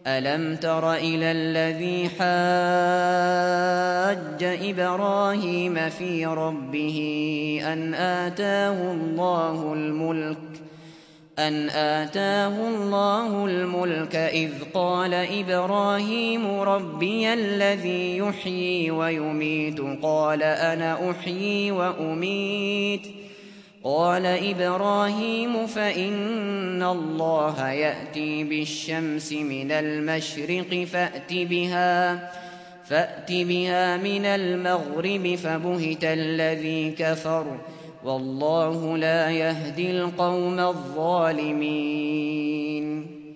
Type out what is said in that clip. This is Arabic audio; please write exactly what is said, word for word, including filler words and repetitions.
ألم تر إلى الذي حاج إبراهيم في ربه أن آتاه الله الملك أن آتاه الله الملك إذ قال إبراهيم ربي الذي يحيي ويميت قال أنا أحيي وأميت قال إبراهيم فإن الله يأتي بالشمس من المشرق فأت بها فأت بها من المغرب فبهت الذي كفر والله لا يهدي القوم الظالمين